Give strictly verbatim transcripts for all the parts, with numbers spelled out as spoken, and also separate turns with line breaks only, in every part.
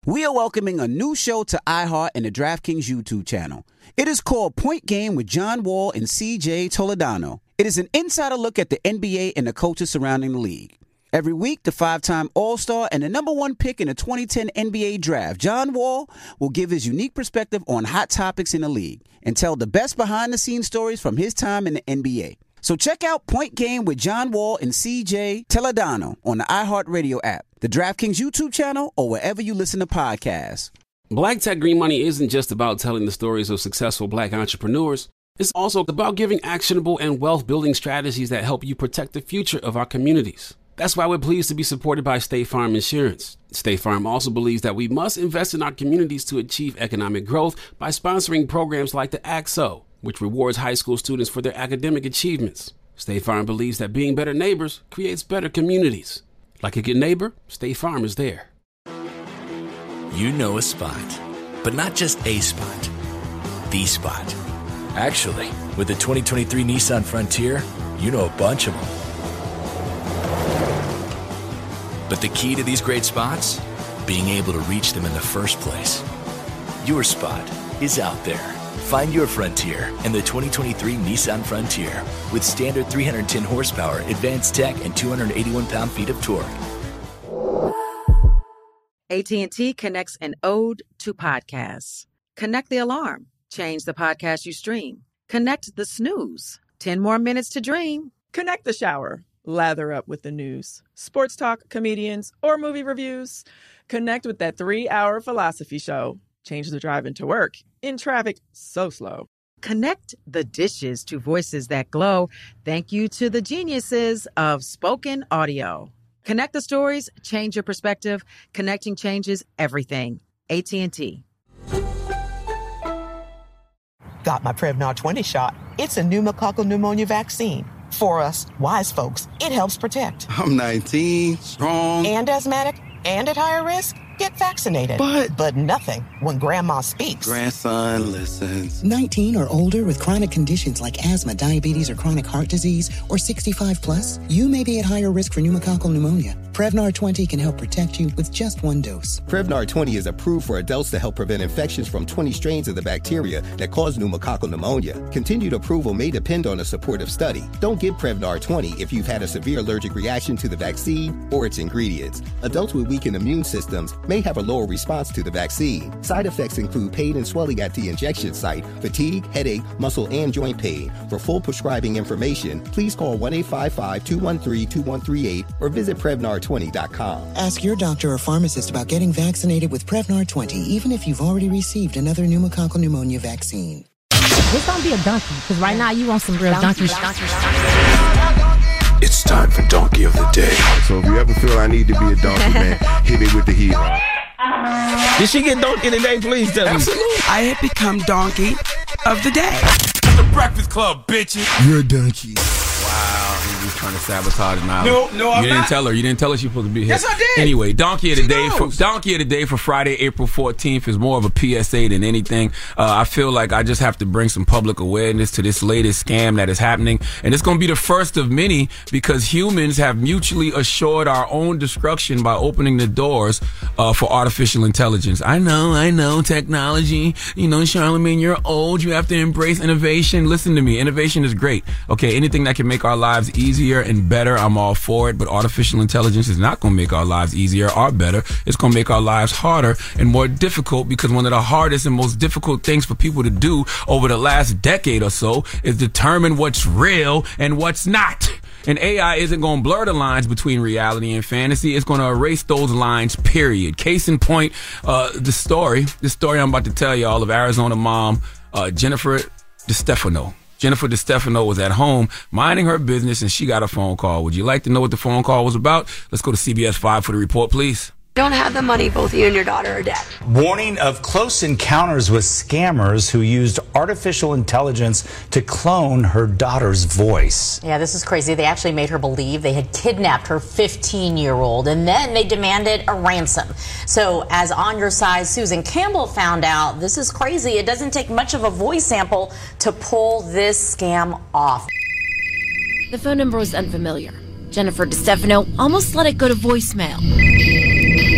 We are welcoming a new show to iHeart and the DraftKings YouTube channel. It is called Point Game with John Wall and C J Toledano. It is an insider look at the N B A and the coaches surrounding the league. Every week, the five-time All-Star and the number one pick in the twenty ten N B A Draft, John Wall, will give his unique perspective on hot topics in the league and tell the best behind-the-scenes stories from his time in the N B A. So check out Point Game with John Wall and C J Toledano on the iHeartRadio app, the DraftKings YouTube channel, or wherever you listen to podcasts.
Black Tech Green Money isn't just about telling the stories of successful black entrepreneurs. It's also about giving actionable and wealth-building strategies that help you protect the future of our communities. That's why we're pleased to be supported by State Farm Insurance. State Farm also believes that we must invest in our communities to achieve economic growth by sponsoring programs like the A C S O, which rewards high school students for their academic achievements. State Farm believes that being better neighbors creates better communities. Like a good neighbor, State Farm is there.
You know a spot, but not just a spot, the spot. Actually, with the twenty twenty-three Nissan Frontier, you know a bunch of them. But the key to these great spots? Being able to reach them in the first place. Your spot is out there. Find your Frontier in the twenty twenty-three Nissan Frontier with standard three hundred ten horsepower, advanced tech, and two hundred eighty-one pound-feet of torque.
A T and T connects an ode to podcasts. Connect the alarm. Change the podcast you stream. Connect the snooze. ten more minutes to dream.
Connect the shower. Lather up with the news. Sports talk, comedians, or movie reviews. Connect with that three-hour philosophy show. Change the drive into work. In traffic so slow.
Connect the dishes to voices that glow. Thank you to the geniuses of spoken audio. Connect the stories, change your perspective. Connecting changes everything. A T and T.
Got my Prevnar twenty shot. It's a pneumococcal pneumonia vaccine. For us, wise folks, it helps protect.
I'm nineteen, strong.
And asthmatic, and at higher risk. Get vaccinated.
But...
But nothing when Grandma speaks.
Grandson listens.
nineteen or older with chronic conditions like asthma, diabetes, or chronic heart disease, or sixty-five plus, you may be at higher risk for pneumococcal pneumonia. Prevnar twenty can help protect you with just one dose.
Prevnar twenty is approved for adults to help prevent infections from twenty strains of the bacteria that cause pneumococcal pneumonia. Continued approval may depend on a supportive study. Don't get Prevnar twenty if you've had a severe allergic reaction to the vaccine or its ingredients. Adults with weakened immune systems may have a lower response to the vaccine. Side effects include pain and swelling at the injection site, fatigue, headache, muscle, and joint pain. For full prescribing information, please call one eight five five, two one three, two one three eight or visit Prevnar twenty dot com.
Ask your doctor or pharmacist about getting vaccinated with Prevnar twenty, even if you've already received another pneumococcal pneumonia vaccine.
This don't be a donkey, because right now you want some real donkey. donkey.
It's time for Donkey of the Day. So if you ever feel I need to be a donkey, man, hit me with the heat.
Did she get donkey today? Please tell me.
Absolutely. I have become donkey of the day.
The Breakfast Club, bitches.
You're a donkey.
Wow, he was trying to sabotage Nyla.
No, no, I'm
You didn't
not.
tell her. You didn't tell her she was supposed to be here.
Yes, I did.
Anyway, Donkey of the
She
Day for
knows.
Donkey of the Day for Friday, April fourteenth is more of a P S A than anything. Uh, I feel like I just have to bring some public awareness to this latest scam that is happening. And it's going to be the first of many because humans have mutually assured our own destruction by opening the doors uh, for artificial intelligence. I know, I know, technology. You know, Charlamagne, you're old. You have to embrace innovation. Listen to me. Innovation is great. Okay, anything that can make our lives easier and better, I'm all for it. But artificial intelligence is not going to make our lives easier or better. It's going to make our lives harder and more difficult because one of the hardest and most difficult things for people to do over the last decade or so is determine what's real and what's not. And A I isn't going to blur the lines between reality and fantasy. It's going to erase those lines, period. Case in point, uh, the story, the story I'm about to tell y'all of Arizona mom, uh, Jennifer DeStefano. Jennifer DeStefano was at home minding her business and she got a phone call. Would you like to know what the phone call was about? Let's go to C B S five for the report, please.
Don't have the money, both you and your daughter are dead.
Warning of close encounters with scammers who used artificial intelligence to clone her daughter's voice.
Yeah, this is crazy. They actually made her believe they had kidnapped her fifteen-year-old, and then they demanded a ransom. So as On Your Side's Susan Campbell found out, this is crazy. It doesn't take much of a voice sample to pull this scam off.
The phone number was unfamiliar. Jennifer DeStefano almost let it go to voicemail.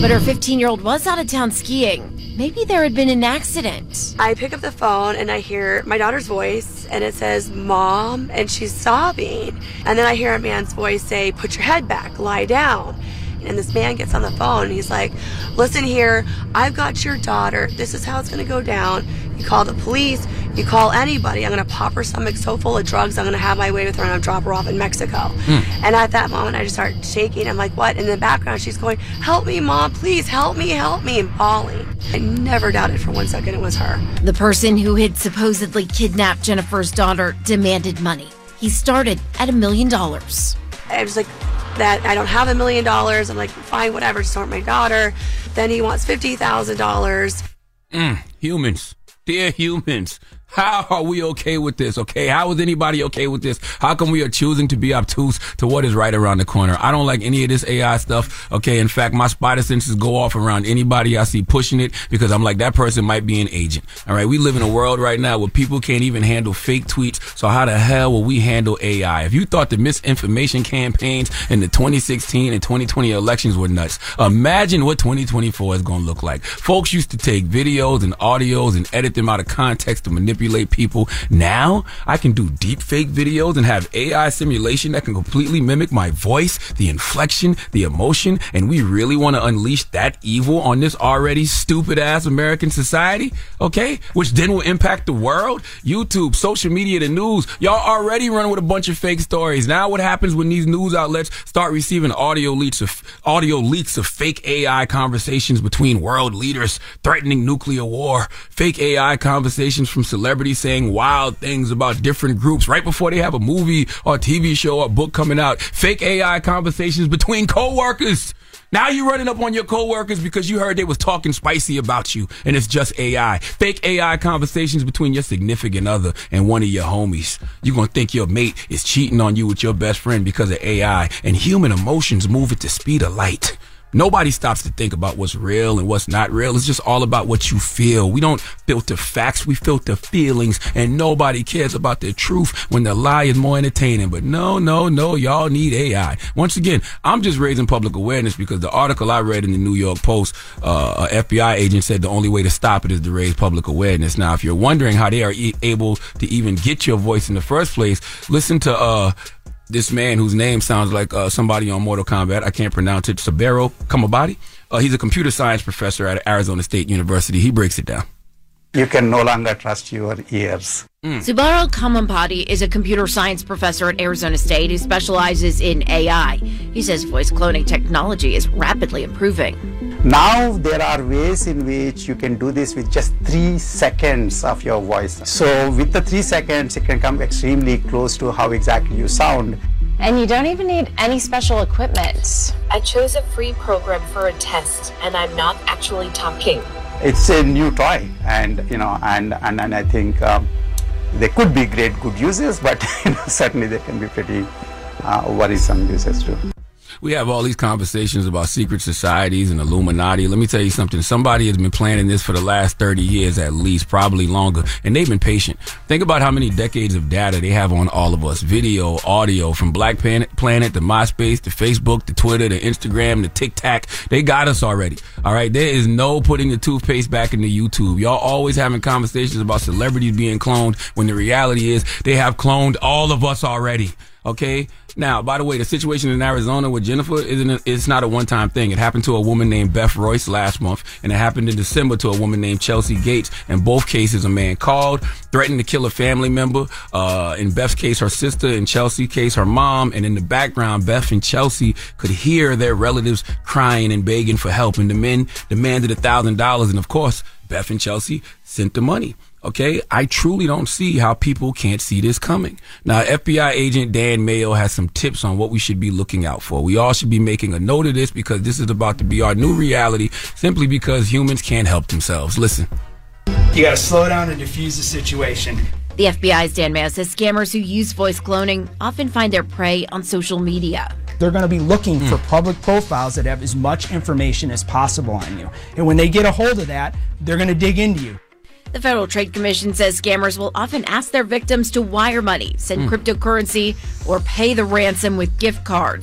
But her fifteen-year-old was out of town skiing. Maybe there had been an accident.
I pick up the phone and I hear my daughter's voice and it says, Mom, and she's sobbing. And then I hear a man's voice say, put your head back, lie down. And this man gets on the phone and he's like, listen here, I've got your daughter. This is how it's going to go down. You call the police, you call anybody. I'm going to pop her stomach so full of drugs, I'm going to have my way with her and I'll drop her off in Mexico. Mm. And at that moment, I just start shaking. I'm like, what? And in the background, she's going, help me, Mom, please help me, help me, and bawling. I never doubted for one second it was her.
The person who had supposedly kidnapped Jennifer's daughter demanded money. He started at a million dollars.
I was like, that I don't have a million dollars. I'm like, fine, whatever, just don't hurt my daughter. Then he wants fifty thousand dollars.
Mm, humans. Dear humans, how are we okay with this, okay? How is anybody okay with this? How come we are choosing to be obtuse to what is right around the corner? I don't like any of this A I stuff, okay? In fact, my spider senses go off around anybody I see pushing it because I'm like, that person might be an agent, all right? We live in a world right now where people can't even handle fake tweets, so how the hell will we handle A I? If you thought the misinformation campaigns in the twenty sixteen and twenty twenty elections were nuts, imagine what twenty twenty-four is going to look like. Folks used to take videos and audios and edit them out of context to manipulate people. Now I can do deep fake videos and have A I simulation that can completely mimic my voice, the inflection, the emotion, and we really want to unleash that evil on this already stupid ass American society, okay? Which then will impact the world. YouTube, social media, the news, y'all already run with a bunch of fake stories. Now what happens when these news outlets start receiving audio leaks of audio leaks of fake A I conversations between world leaders threatening nuclear war, fake A I conversations from celebrities saying wild things about different groups right before they have a movie or T V show or book coming out, fake A I conversations between co-workers. Now you're running up on your coworkers because you heard they was talking spicy about you and it's just A I. Fake A I conversations between your significant other and one of your homies. You're going to think your mate is cheating on you with your best friend because of A I, and human emotions move at the speed of light. Nobody stops to think about what's real and what's not real. It's just all about what you feel. We don't filter facts, we filter feelings, and nobody cares about the truth when the lie is more entertaining. But no, no, no, y'all need A I. Once again, I'm just raising public awareness because the article I read in the New York Post, uh, a F B I agent said the only way to stop it is to raise public awareness. Now, if you're wondering how they are e- able to even get your voice in the first place, listen to, uh, this man whose name sounds like uh, somebody on Mortal Kombat. I can't pronounce it. Saburo Kamabati. Uh, he's a computer science professor at Arizona State University. He breaks it down.
You can no longer trust your ears.
Mm. Subaru Kamampati is a computer science professor at Arizona State who specializes in A I. He says voice cloning technology is rapidly improving.
Now there are ways in which you can do this with just three seconds of your voice. So with the three seconds, it can come extremely close to how exactly you sound.
And you don't even need any special equipment.
I chose a free program for a test, and I'm not actually talking.
It's a new toy, and you know, and and, and I think um, there could be great good uses, but you know, certainly there can be pretty uh, worrisome uses too.
We have all these conversations about secret societies and Illuminati. Let me tell you something. Somebody has been planning this for the last thirty years at least, probably longer, and they've been patient. Think about how many decades of data they have on all of us. Video, audio, from Black Planet to MySpace to Facebook to Twitter to Instagram to TikTok. They got us already. All right? There is no putting the toothpaste back into YouTube. Y'all always having conversations about celebrities being cloned when the reality is they have cloned all of us already. Okay. Now, by the way, the situation in Arizona with Jennifer isn't a, it's not a one-time thing. It happened to a woman named Beth Royce last month, and it happened in December to a woman named Chelsea Gates. In both cases, a man called, threatened to kill a family member. Uh, in Beth's case, her sister. In Chelsea's case, her mom. And in the background, Beth and Chelsea could hear their relatives crying and begging for help. And the men demanded a thousand dollars. And of course, Beth and Chelsea sent the money. Okay, I truly don't see how people can't see this coming. Now, F B I agent Dan Mayo has some tips on what we should be looking out for. We all should be making a note of this because this is about to be our new reality simply because humans can't help themselves. Listen.
You gotta slow down and diffuse the situation.
The F B I's Dan Mayo says scammers who use voice cloning often find their prey on social media.
They're going to be looking mm. for public profiles that have as much information as possible on you. And when they get a hold of that, they're going to dig into you.
The Federal Trade Commission says scammers will often ask their victims to wire money, send mm. cryptocurrency, or pay the ransom with gift cards.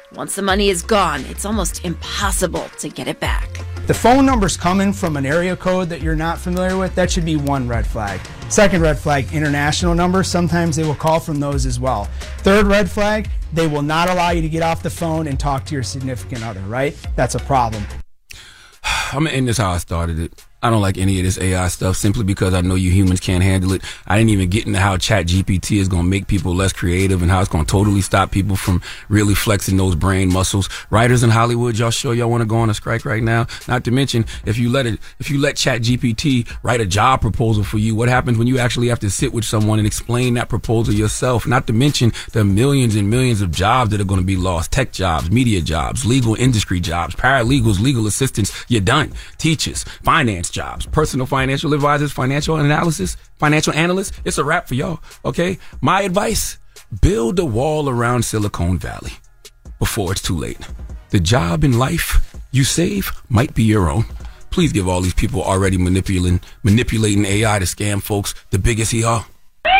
Once the money is gone, it's almost impossible to get it back.
The phone number's coming from an area code that you're not familiar with. That should be one red flag. Second red flag, international numbers. Sometimes they will call from those as well. Third red flag, they will not allow you to get off the phone and talk to your significant other, right? That's a problem.
I'm going to end this how I started it. I don't like any of this A I stuff simply because I know you humans can't handle it. I didn't even get into how Chat G P T is going to make people less creative and how it's going to totally stop people from really flexing those brain muscles. Writers in Hollywood, y'all sure y'all want to go on a strike right now? Not to mention, if you let it, if you let Chat G P T write a job proposal for you, what happens when you actually have to sit with someone and explain that proposal yourself? Not to mention the millions and millions of jobs that are going to be lost. Tech jobs, media jobs, legal industry jobs, paralegals, legal assistants. You're done. Teachers, finance jobs, personal financial advisors, financial analysis, financial analysts. It's a wrap for y'all. Okay. My advice, build a wall around Silicon Valley before it's too late. The job in life you save might be your own. Please give all these people already manipulating, manipulating A I to scam folks the biggest he are.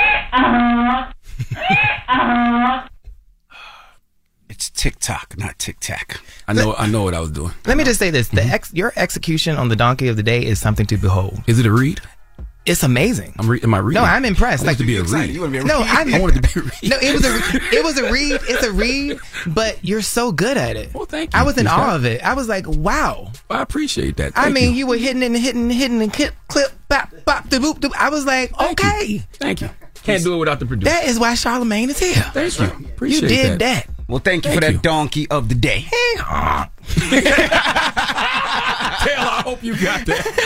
It's TikTok, not Tic-Tac.
I know, I know what I was doing.
Let me just say this: the ex, your execution on the donkey of the day is something to behold.
Is it a read?
It's amazing.
I'm re- am I reading?
No, I'm impressed.
I like to be a read.
You want to be a no, read? I,
I wanted to be a read.
No, it was a it was a read. It's a read, but you're so good at it.
Well, thank you.
I was in
Is
awe
that-
of it. I was like, wow.
I appreciate that.
I
Thank
mean,
you.
you. were hitting and hitting, hitting and clip, clip, bop, bop, da boop, da. I was like,
Thank
okay.
You. Thank you. Can't do it without the producer.
That is why Charlamagne is here.
Thank you. Appreciate
you did
that.
that.
Well, thank you
Thank
for that
you.
donkey of the day.
Taylor, I hope you got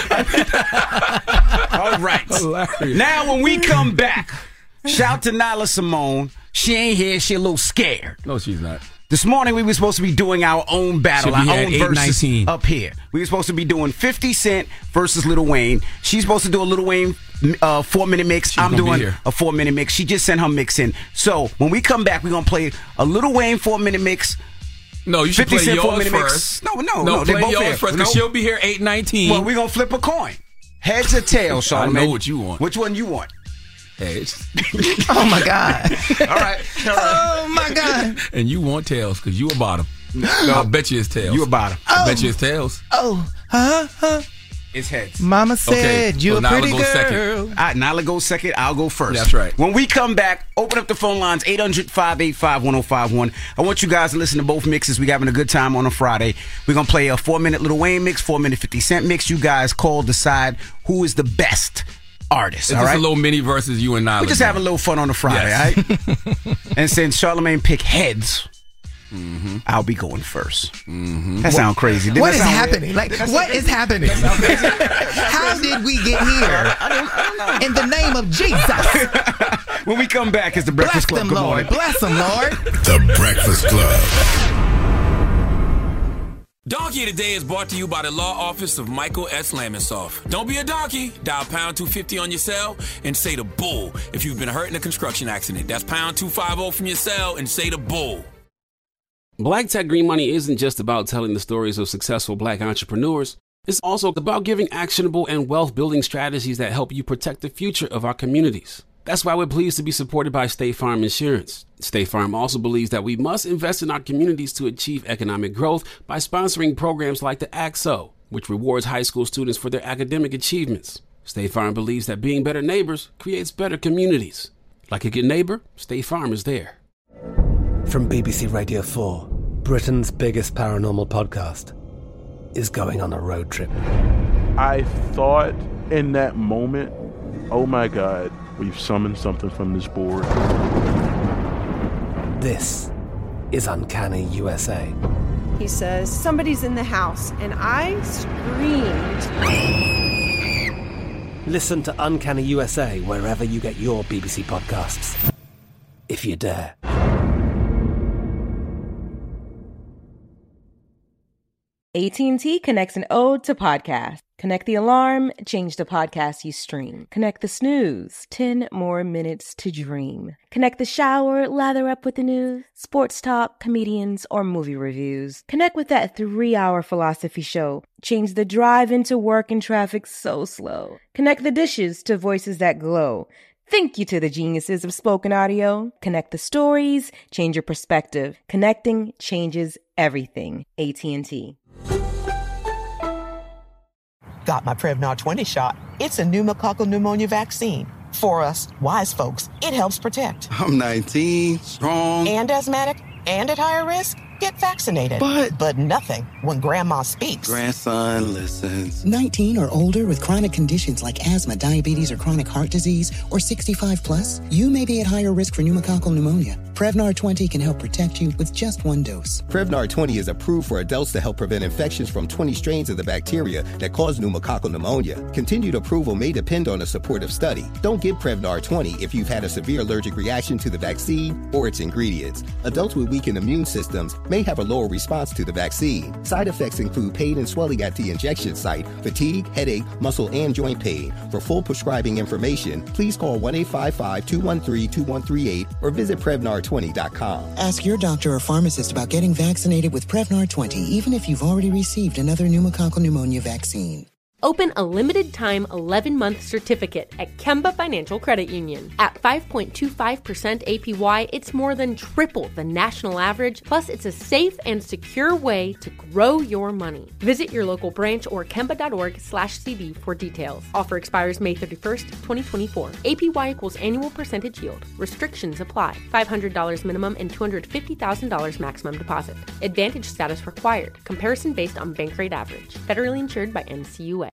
that.
All right.
Hilarious.
Now, when we come back, shout to Nyla Simone. She ain't here. She a little scared.
No, she's not.
This morning, we were supposed to be doing our own battle,
Should be
our
at
own
eight
versus
nineteen.
up here. We were supposed to be doing fifty Cent versus Lil Wayne. She's supposed to do a Lil Wayne uh, four-minute mix.
She's
I'm
gonna be
doing
here.
a four-minute mix. She just sent her mix in. So, when we come back, we're going to play a Lil Wayne four-minute mix.
No, you should
fifty
play
Cent
yours
four-minute mix.
first.
No, no,
no.
no. They
Play
both
yours
here.
first, because
No.
she'll be here eight nineteen.
Well, we're going to flip a coin. Heads or tails,
I
Charlamagne?
know what you want.
Which one you want?
Heads.
Oh my God.
All right. All right.
Oh my God.
And you want tails, because you a bottom. No. I bet you it's tails.
You a bottom.
I
Oh.
bet you it's tails.
Oh, huh, huh.
It's heads.
Mama said
Okay,
you
so
a
Nyla
pretty
goes
girl.
second.
All right, Nyla goes second. I'll go first.
That's right.
When we come back, open up the phone lines, eight hundred, five eight five, one oh five one. I want you guys to listen to both mixes. We're having a good time on a Friday. We're going to play a four-minute Lil Wayne mix, four-minute fifty Cent mix. You guys call, decide who is the best artist,
It's
all
just
right?
a little mini versus you and Nyla.
We're just having a little fun on a Friday,
Yes.
all right? And since Charlamagne pick heads,
Mm-hmm.
I'll be going first.
Mm-hmm.
That sounds crazy. Didn't
What
that
is
sound
happening?
weird?
Like,
That
what
sound
is happening? How did we get here? In the name of Jesus.
When we come back, it's the
Bless
Breakfast Club.
them,
Good
Lord.
morning.
Bless them, Lord.
The Breakfast Club.
Donkey Today is brought to you by the law office of Michael S. Lamonsoff. Don't be a donkey. Dial pound two fifty on your cell and say the bull if you've been hurt in a construction accident. That's pound two fifty from your cell and say the bull.
Black Tech Green Money isn't just about telling the stories of successful black entrepreneurs. It's also about giving actionable and wealth-building strategies that help you protect the future of our communities. That's why we're pleased to be supported by State Farm Insurance. State Farm also believes that we must invest in our communities to achieve economic growth by sponsoring programs like the A C S O, which rewards high school students for their academic achievements. State Farm believes that being better neighbors creates better communities. Like a good neighbor, State Farm is there.
From B B C Radio four, Britain's biggest paranormal podcast is going on a road trip.
I thought in that moment, oh my God, we've summoned something from this board.
This is Uncanny U S A.
He says, somebody's in the house, and I screamed.
Listen to Uncanny U S A wherever you get your B B C podcasts, if you dare.
A T and T connects an ode to podcast. Connect the alarm, change the podcast you stream. Connect the snooze, ten more minutes to dream. Connect the shower, lather up with the news, sports talk, comedians, or movie reviews. Connect with that three-hour philosophy show. Change the drive into work and traffic so slow. Connect the dishes to voices that glow. Thank you to the geniuses of spoken audio. Connect the stories, change your perspective. Connecting changes everything. A T and T.
Got my Prevnar twenty shot. It's a pneumococcal pneumonia vaccine. For us, wise folks, it helps protect.
I'm nineteen, strong.
And asthmatic, and at higher risk. Get vaccinated.
But...
But nothing when grandma speaks.
Grandson listens.
nineteen or older with chronic conditions like asthma, diabetes, or chronic heart disease, or sixty-five plus, you may be at higher risk for pneumococcal pneumonia. Prevnar twenty can help protect you with just one dose.
Prevnar twenty is approved for adults to help prevent infections from twenty strains of the bacteria that cause pneumococcal pneumonia. Continued approval may depend on a supportive study. Don't give Prevnar twenty if you've had a severe allergic reaction to the vaccine or its ingredients. Adults with weakened immune systems may have a lower response to the vaccine. Side effects include pain and swelling at the injection site, fatigue, headache, muscle, and joint pain. For full prescribing information, please call one eight five five, two one three, two one three eight or visit Prevnar twenty dot com.
Ask your doctor or pharmacist about getting vaccinated with Prevnar twenty, even if you've already received another pneumococcal pneumonia vaccine.
Open a limited-time eleven-month certificate at Kemba Financial Credit Union. At five point two five percent A P Y, it's more than triple the national average, plus it's a safe and secure way to grow your money. Visit your local branch or kemba.org slash CD for details. Offer expires May thirty-first, twenty twenty-four. A P Y equals annual percentage yield. Restrictions apply. five hundred dollars minimum and two hundred fifty thousand dollars maximum deposit. Advantage status required. Comparison based on bank rate average. Federally insured by N C U A.